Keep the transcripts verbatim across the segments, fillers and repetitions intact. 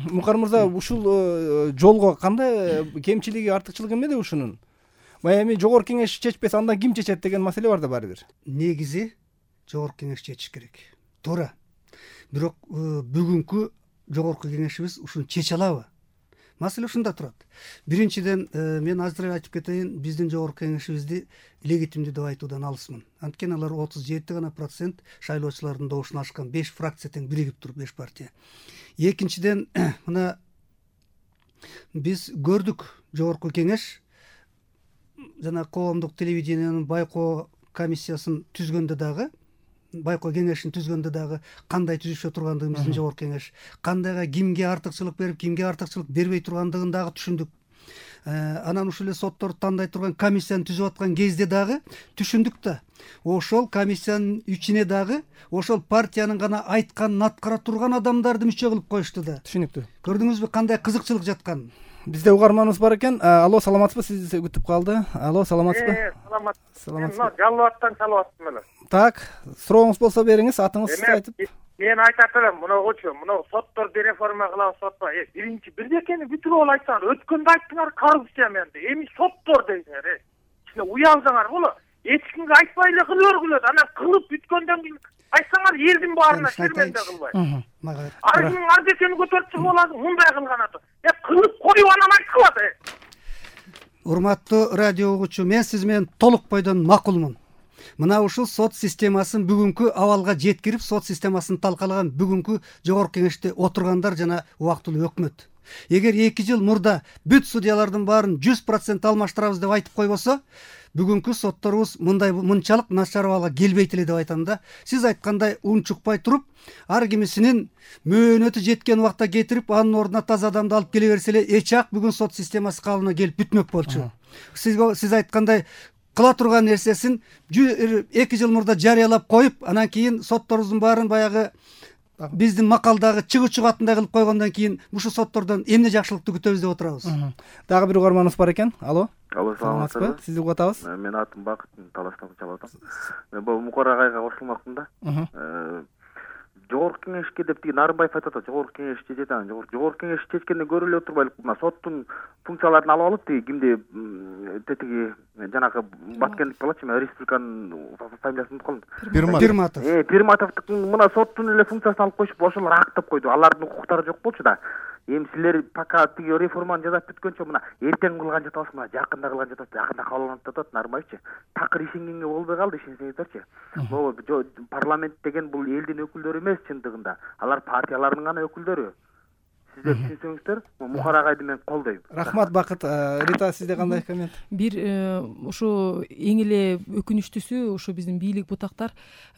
Мукар мырза, ушул жолго кандай кемчилиги, артыкчылыгы эмнеде ушунун? Баягы эми жогорку кеңеш чечпесе андан ким чечет деген маселе бар да баары бир. Негизи жогорку кеңеш чечиш керек. Туура. Бирок бүгүнкү жогорку кеңешибиз ушуну чече алабы? Маселе ушунда турат. Биринчиден, мен азыр эле айтып кетейин, биздин жогорку кеңешибизди легитимдүү деп айтуудан алысмын. Анткени алар отуз жети гана процент шайлоочулардын добушун алышкан, беш фракция тең биригип туруп, беш партия. Экинчиден, мына биз көрдүк жогорку кеңеш жана коомдук телевидениянын байкоо комиссиясын түзгөндө дагы, байкоо кеңешин түзгөндө дагы кандай түзүшө тургандыгын биздин жогорку кеңеш, кандайга кимге артыкчылык берип, кимге артыкчылык бербей тургандыгын дагы түшүндүк. Анан ушул эле сотторду тандай турган комиссияны түзүп аткан кезде дагы түшүндүк да. Ошол комиссиянын ичине дагы ошол партиянын гана айтканын аткара турган адамдарды мүчө кылып коюшту да. Түшүнүктүү. Көрдүңүзбү кандай кызыкчылык жатканын? Бизде угарманыбыз бар экен. Алло, саламатсызбы? Сизди күтүп калды. Алло, саламатсызбы? Э, саламат. Саламатсызбы? Мен Жалал Абадтан саламатсың беле. Так, сурооңуз болсо бериңиз, атыңызды айтып. Мен айтат элем, мынагучу, мына сотторду реформа кылабыз, сотто. Э, биринчи бирдекени бүтүрүп алып айтсаңар, өткөндө айттыңар коррупция менде. Эми соттор дейсиңер, э. Силер уялсаңар боло. Эч кимге айтпай эле кылып өргүлөт. Анан кылып бүткөндөн кийин айтсаңар элдин баарына шерменде кылбай. Мага ар кимдин ардесени көтөрүп чыгып аласың, мындай кылган ата. Э, кылып коюп анан айткылат, э. Урматтуу радио угуучу, мен сиз менен толук бойдон макулмун. Мына ушул сот системасын бүгүнкү абалга жеткирип, сот системасын талкалаган бүгүнкү жогорку кеңеште отургандар жана убактылуу өкмөт. Эгер эки жыл мурда бүт судьялардын баарын жүз процент алмаштырабыз деп айтып койбосо, бүгүнкү сотторубуз мындай мынчалык начар абалга келбейт эле деп айтам да. Сиз айткандай унчукпай туруп, ар кимисинин мөөнөтү жеткен убакта кетирип, анын ордуна таза адамды алып келе берсе эле эч ак бүгүн сот системасы калыбына келип бүтмөк болчу. Сиз сиз айткандай кыла турган нерсесин эки жыл мурда жарыялап коюп, анан кийин сотторубуздун баарын баягы биздин макалдагы чыгуучу катындай кылып койгондон кийин ушул соттордон эмне жакшылыкты күтөбүз деп отурабыз. Дагы бир угарманыбыз бар экен. Алло. Алло, саламатсызбы? Сизди угатабыз. Мен атым Бакыт, Таластан чалып атам. Мен бул Мукар агайга кошулмакмын да. Жогорку кеңешке деп тиги Нарымбаев айтып атат, жогорку кеңеш чечет, жогорку кеңеш чечкенди көрө эле турбайлык, мына соттун функцияларын алып алып, тиги кимди тетиги жанагы Баткендик болчу, мен республиканын фамилиясын унутуп калдым. Пирматов. Э, Пирматовдун мына соттун эле функциясын алып коюшуп, ошолор актап койду. Алардын укуктары жок болчу да. Эми силер пока тиги реформаны жасап бүткөнчө мына эртең кылган жатабыз, мына жакында кылган жатабыз, жакында кабылданат деп атат Нарымбаевчы. Такыр ишенгенге болбой калды, ишенсеңиздерчи. Могу парламент деген бул элдин өкүлдөрү эмес чындыгында. Алар партиялардын гана өкүлдөрү. Сиздер түшүнсөңүздөр, Мукар агайды мен колдойм. Рахмат Бакыт. Рита, сизде кандай коммент? Бир ушу эң эле өкүнүчтүүсү, ушу биздин бийлик бутактар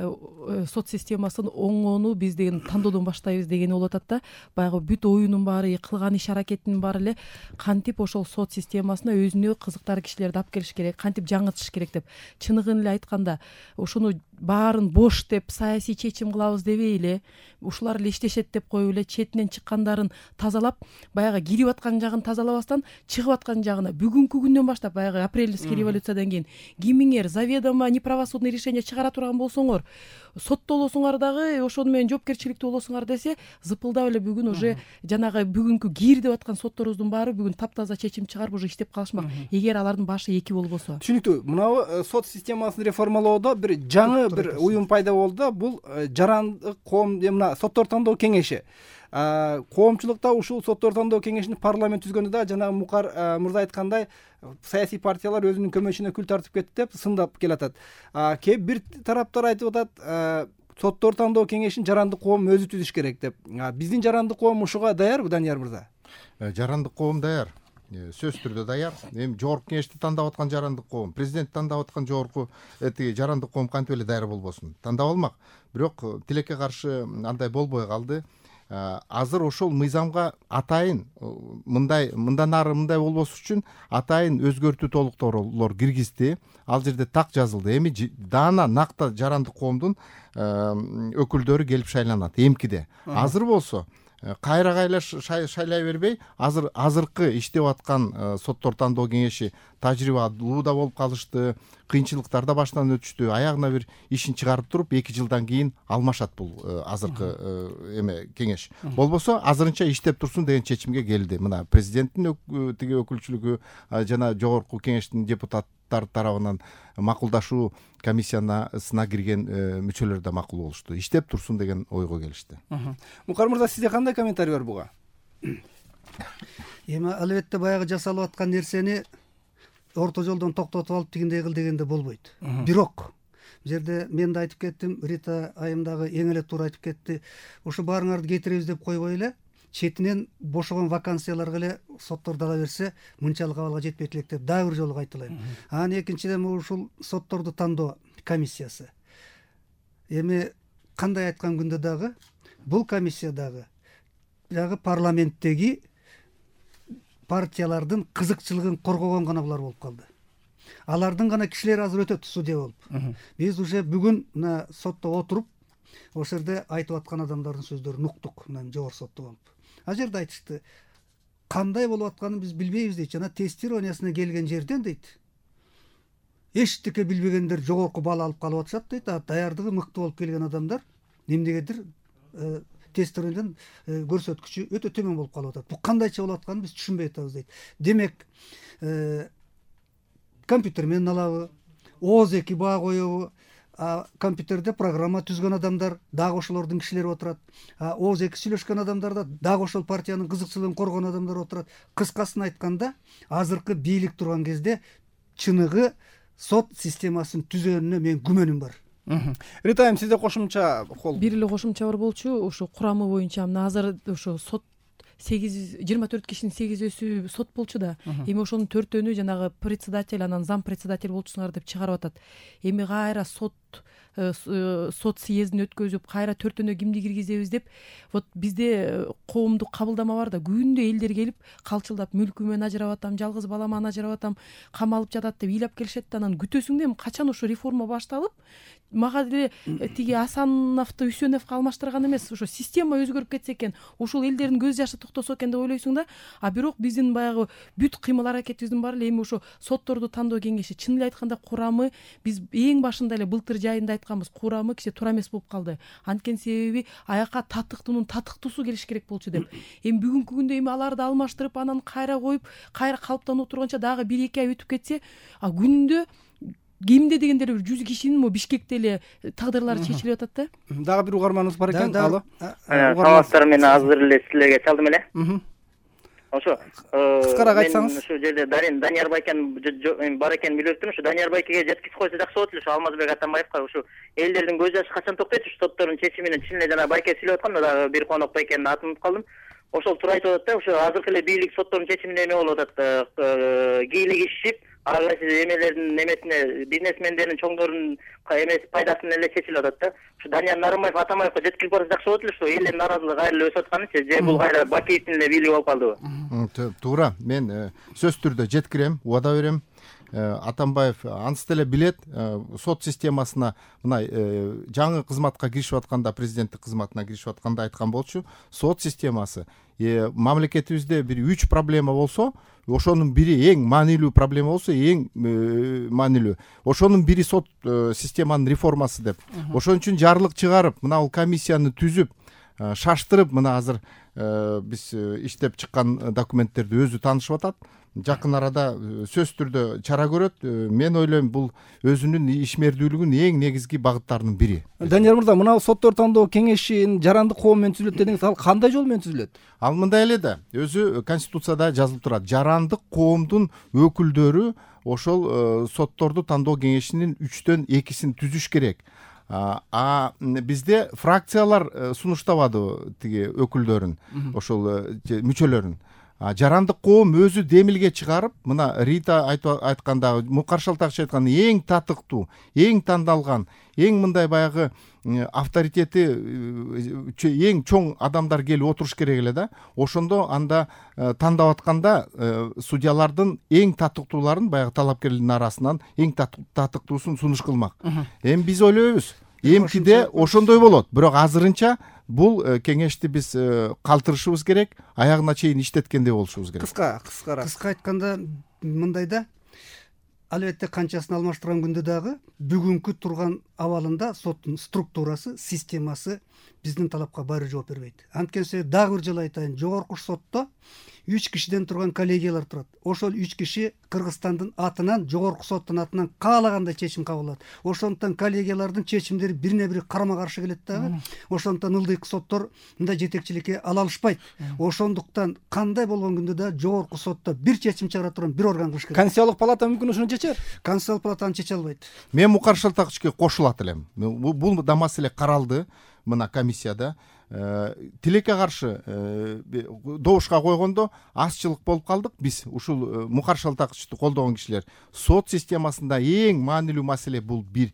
сот системасын оңгоону биз деген тандоодон баштайбыз деген болуп атат да. Баягы бүт оюнун баары, кылган иш аракетинин баары эле кантип ошол сот системасына өзүнө кызыктар кишилерди алып келиш керек, кантип жаңыртыш керек деп. Чыныгын эле айтканда, ушуну баарын бош деп, саясий чечим кылабыз дебей эле, ушулар эле иштешет деп коюп эле четинен чыккандарын тазалап, баягы кирип аткан жагын тазалабастан, чыгып аткан жагына бүгүнкү күндөн баштап, баягы апрельский революциядан кийин кимиңер заведомо неправосудный решение чыгара турган болсоңор, соттолосуңар дагы ошону менен жоопкерчиликтүү болосуңар десе, зыпылдап эле бүгүн уже жанагы бүгүнкү кир деп аткан сотторубуздун баары бүгүн таптаза чечим чыгарып уже иштеп калышмак. Эгер алардын башы эки болбосо. Түшүнүктүү. Мына сот системасын реформалоодо бир жаңы бир уюм пайда болду да, бул жарандык коом, мына соттор тандоо кеңеши. Коомчулукта ушул соттор тандоо кеңешин парламент түзгөндө да жанагы Мукар мырза айткандай саясий партиялар өзүнүн көмөчүнө күл тартып кетти деп сындап келатат. Кээ бир тараптар айтып атат, соттор тандоо кеңешин жарандык коом өзү түзүш керек деп. Биздин жарандык коом ушуга даярбы, Данияр мырза? Жарандык коом даяр. Сөз түрдө даяр. Эми жогорку кеңешти тандап аткан жарандык коом, президент тандап аткан жогорку эти жарандык коом кантип эле даяр болбосун? Тандап алмак. Бирок тилекке каршы андай болбой калды. Азыр ошол мыйзамга атайын мындай мындан ары мындай болбош үчүн атайын өзгөртүү толуктоолор киргизди. Ал жерде так жазылды. Эми даана накта жарандык коомдун өкүлдөрү келип шайланат эмкиде. Азыр болсо кайра кайра шайлай бербей азыр азыркы иштеп аткан соттор тандоо кеңеши тажрыйбалуу да болуп калышты, кыйынчылыктар да баштан өтүштү, аягына бир ишин чыгарып туруп эки жылдан кийин алмашат бул азыркы эме кеңеш. Болбосо азырынча иштеп турсун деген чечимге келди. Мына президенттин тиги өкүлчүлүгү жана жогорку кеңештин депутаттар тарабынан макулдашуу комиссиясына кирген мүчөлөр да макул болушту. Иштеп турсун деген ойго келишти. Мукар мырза, сизде кандай комментарий бар буга? Эми албетте баягы жасалып аткан нерсени орто жолдон токтотуп алып тигиндей кыл дегенде болбойт. Бирок бул жерде мен да айтып кеттим, Рита айым дагы эң эле туура айтып кетти. Ошо баарыңарды кетиребиз деп койбой эле четинен бошогон вакансияларга эле сотторду ала берсе мынчалык абалга жетпейт элек деп дагы бир жолу кайталайм. Анан экинчиден ушул сотторду тандоо комиссиясы. Эми кандай айткан күндө дагы бул комиссия дагы дагы парламенттеги партиялардын кызыкчылыгын коргогон гана булар болуп калды. Алардын гана кишилери азыр өтөт судья болуп. Биз уже бүгүн мына сотто отуруп ошол жерде айтып аткан адамдардын сөздөрүн уктук, мына жогорку сотто болуп. Ал жерде айтышты, кандай болуп атканын биз билбейбиз дейт, жана тестированиясына келген жерден дейт, эчтеке билбегендер жогорку балл алып калып атышат дейт, а даярдыгы мыкты болуп келген адамдар эмнегедир тестированиядан көрсөткүчү өтө төмөн болуп калып атат. Бул кандайча болуп атканын биз түшүнбөй атабыз дейт. Демек, компьютер менен алабы, ооз эки баа коебу, компьютерде программа түзгөн адамдар дагы ошолордун кишилери отурат. ооз эки сүйлөшкөн адамдарда дагы ошол партиянын кызыкчылыгын коргон адамдар отурат. Кыскасын айтканда, азыркы бийлик турган кезде чыныгы сот системасын түзөөнүнө мен күмөнүм бар. Рита айым, сизде кошумча кол? Бир эле кошумча бар болчу. Ошо курамы боюнча мына азыр ошо сот сегиз жыйырма төрт кишинин сегизөөсү сот болчу да. Эми ошонун төртөөнү жанагы председатель, анан зам председатель болчусуңар деп чыгарып атат. Эми кайра сот сот съездин өткөзүп кайра төртөөнө кимди киргизебиз деп, вот бизде коомдук кабылдама бар да, күндө элдер келип калчылдап мүлкү менен ажырап атам, жалгыз балама ажырап атам, камалып жатат деп ыйлап келишет да, анан күтөсүң да эми качан ошо реформа башталып, мага деле тиги Асановду Үсөновго алмаштырган эмес, ошо система өзгөрүп кетсе экен, ушул элдердин көз жашы токтосо экен деп ойлойсуң да. А бирок биздин баягы бүт кыймыл аракетибиздин баары эле эми ошо сотторду тандоо кеңеши, чын эле айтканда курамы, биз эң башында эле былтыр жайында айтканбыз, курамы кичи туура эмес болуп калды. Анткени себеби аяка татыктуунун татыктуусу келиш керек болчу деп. Эми бүгүнкү күндө эми аларды алмаштырып, анан кайра коюп, кайра калыптанып турганча дагы бир эки ай өтүп кетсе, а күндө кимде дегендер бир жүз кишинин мо Бишкекте эле тагдырлары чечилип атат да. Дагы бир угарманыбыз бар экен. Алло. Саламатсыздар, мен азыр эле силерге чалдым эле. Ошо кыскараак айтсаңыз. Ошо жерде Данияр Байкен бар экенин билип өттүм. Ошо Данияр Байкеге жеткизип койсо жакшы болот эле. Ошо Алмазбек Атамбаевка ушу элдердин көз жашы качан токтойт? Ушу соттордун чечими менен чын эле жана Байке сүйлөп аткан, дагы бир конок Байкенин атын унутуп калдым. Ошол туура айтып атат да, ошо азыркы эле бийлик соттордун чечимине эме болуп атат, кийлигишип, ар кайсы эмелердин немесине, бизнесмендердин чоңдордун эмеси пайдасына эле чечилип атат да. Ушу Данияр Нарымбаев Атамбаевка жеткирип койсо жакшы болот эле, ушу элдин нааразылыгы кайра эле өсүп атканычы, же бул кайра Бакиевдин эле бийлиги болуп калдыбы? Туура, мен сөзсүз түрдө жеткирем, убада берем. Атамбаев ансы деле билет, сот системасына мына жаңы кызматка киришип атканда, президенттик кызматына киришип атканда айткан болчу, сот системасы мамлекетибизде бир үч проблема болсо, ошонун бири эң маанилүү проблема болсо, эң маанилүү ошонун бири сот системанын реформасы деп. Ошон үчүн жарлык чыгарып, мына бул комиссияны түзүп, шаштырып, мына азыр биз иштеп чыккан документтерди өзү таанышып атат. Жакын арада сөзсүз түрдө чара көрөт. Мен ойлойм, бул өзүнүн ишмердүүлүгүнүн эң негизги багыттарынын бири. Данияр мырза, мына соттор тандоо кеңешин жарандык коом менен түзүлөт дедиңиз, ал кандай жол менен түзүлөт? Ал мындай эле да, өзү конституцияда жазылып турат. Жарандык коомдун өкүлдөрү ошол сотторду тандоо кеңешинин үчтөн экисин түзүш керек. А бизде фракциялар сунуштабады тиги өкүлдөрүн, ошол мүчөлөрүн. Жарандык коом өзү демилге чыгарып, мына Рита айтканда, Мукар Шалтакчы айткан эң татыктуу, эң тандалган, эң мындай баягы авторитети эң чоң адамдар келип отуруш керек эле да. Ошондо анда тандап атканда судьялардын эң татыктууларын, баягы талапкерлердин арасынан эң татыктуусун сунуш кылмак. Эми биз ойлойбуз, эмкиде ошондой болот. Бирок азырынча бул кеңешти биз калтырышыбыз керек, аягына чейин иштеткендей болушубуз керек. Кыска кыскараак кыска айтканда мындай да, албетте канчасын алмаштырган күндө дагы бүгүнкү турган абалында соттун структурасы, системасы биздин талапка баары жооп бербейт. Анткени себеби дагы бир жолу айтайын, жогорку сотто үч кишиден турган коллегиялар турат. Ошол үч киши Кыргызстандын атынан, жогорку соттун атынан каалагандай чечим кабыл алат. Ошондуктан коллегиялардын чечимдери бирине бири карама каршы келет дагы. Ошондуктан ылдыйкы соттор мындай жетекчиликке ала алышпайт. Ошондуктан кандай болгон күндө да жогорку сотто бир чечим чыгара турган бир орган кылыш керек. Конституциялык палата мүмкүн ушуну чечер. Конституциялык палата аны чече албайт. Мен Мукар Шалтакычке кошулат элем. Бул да маселе каралды мына комиссияда. Тилекке каршы добушка койгондо азчылык болуп калдык. Биз ушул Мукар Шалтакычты колдогон кишилер сот системасында эң маанилүү маселе бул бир.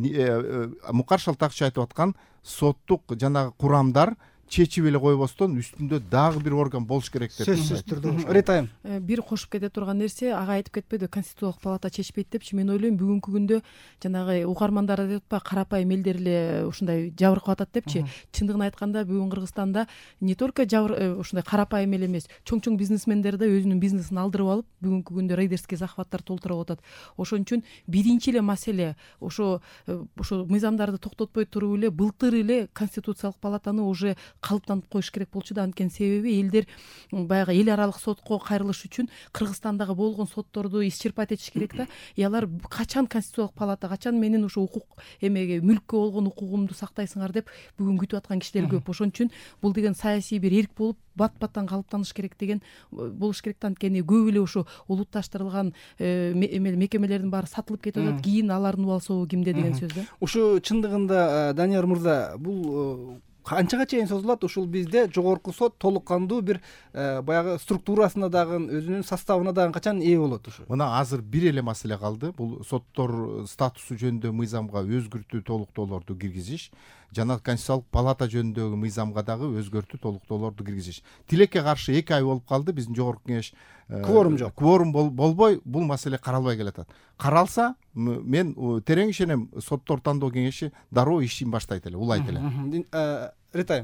Мукар Шалтакыч айтып аткан соттук жанагы курамдар чечип эле койбостон үстүндө дагы бир орган болуш керек деп. Сөзсүз түрдө. Ритайм. Бир кошуп кете турган нерсе, ага айтып кетпеди, Конституциялык палата чечпейт депчи. Мен ойлойм, бүгүнкү күндө жанагы угармандар деп па, карапайым элдер эле ушундай жабыркап атат депчи. Чындыгын айтканда бүгүн Кыргызстанда не только жабыр ушундай карапайым эле эмес, чоң-чоң бизнесмендер да өзүнүн бизнесин алдырып алып, бүгүнкү күндө рейдерский захваттар толтуруп атат. Ошон үчүн биринчи эле маселе ошо ошо мыйзамдарды токтотпой туруп эле былтыр эле Конституциялык палатаны уже калыптантып коюш керек болчу да. Анткени себеби элдер баягы эл аралык сотко кайрылыш үчүн Кыргызстандагы болгон сотторду исчерпать этиш керек да. И алар качан Конституциялык палата, качан менин ушу укук эмеге, мүлккө болгон укугумду сактайсыңар деп бүгүн күтүп аткан кишилер көп. Ошон үчүн бул деген саясий бир эрк болуп бат баттан калыптаныш керек деген болуш керек да. Анткени көп эле ушу улутташтырылган мекемелердин баары сатылып кетип атат. Кийин алардын убал соогу кимде деген сөз да. Ушу чындыгында Данияр мырза, бул канчага чейин созулат? Ушул бизде жогорку сот толук кандуу бир баягы структурасына дагы, өзүнүн составына дагы качан ээ болот ушу? Мына азыр бир эле маселе калды. Бул соттор статусу жөнүндө мыйзамга өзгөртүү толуктоолорду киргизиш, жана Конституциялык палата жөнүндөгү мыйзамга дагы өзгөртүү толуктоолорду киргизиш. Тилекке каршы эки ай болуп калды. Биздин жогорку кеңеш кворум жок. Кворум болбой, бул маселе каралбай келатат. Каралса, мен терең ишенем, соттор тандоо кеңеши дароо ишин баштайт эле, улайт эле. Ритайм.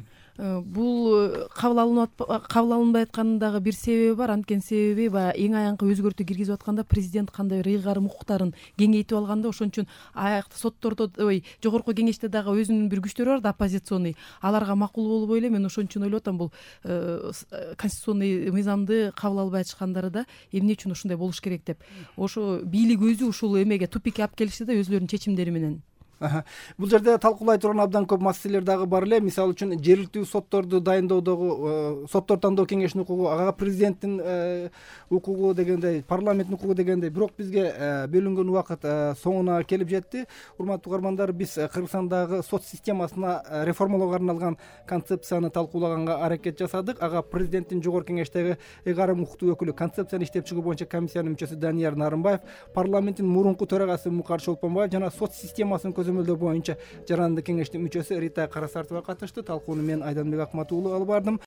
Бул кабыл алынып кабыл алынбай атканындагы бир себеби бар. Анткени себеби баягы эң аянкы өзгөртүү киргизип атканда президент кандай бир ыйгарым укуктарын кеңейтип алганда, ошон үчүн аякта соттордо, ой, жогорку кеңеште дагы өзүнүн бир күчтөрү бар да, оппозиционный. Аларга макул болбой эле, мен ошон үчүн ойлоп атам, бул конституционный мыйзамды кабыл албай атышкандары да эмне үчүн ушундай болуш керек деп. Ошо бийлик өзү ушул эмеге тупикке алып келишти да өзлөрүнүн чечимдери менен. Бул жерде талкуулай турган абдан көп маселелер дагы бар эле. Мисалы үчүн жергиликтүү сотторду дайындоодогу соттор тандоо кеңешинин укугу, ага президенттин укугу дегендей, парламенттин укугу дегендей. Бирок бизге бөлүнгөн убакыт соңуна келип жетти. Урматтуу угармандар, биз Кыргызстандагы сот системасына реформалоого арналган концепцияны талкуулаганга аракет жасадык. Ага президенттин жогорку кеңештеги ыйгарым укуктуу өкүлү, концепцияны иштеп чыгуу боюнча комиссиянын мүчөсү Данияр Нарымбаев, парламенттин мурунку төрагасы Мукар Шолпонбаев жана сот системасын көзөмөлдөө боюнча жарандык кеңештин мүчөсү Рита Карасартова катышты. Талкууну мен Айданбек Акматуулу алып бардым.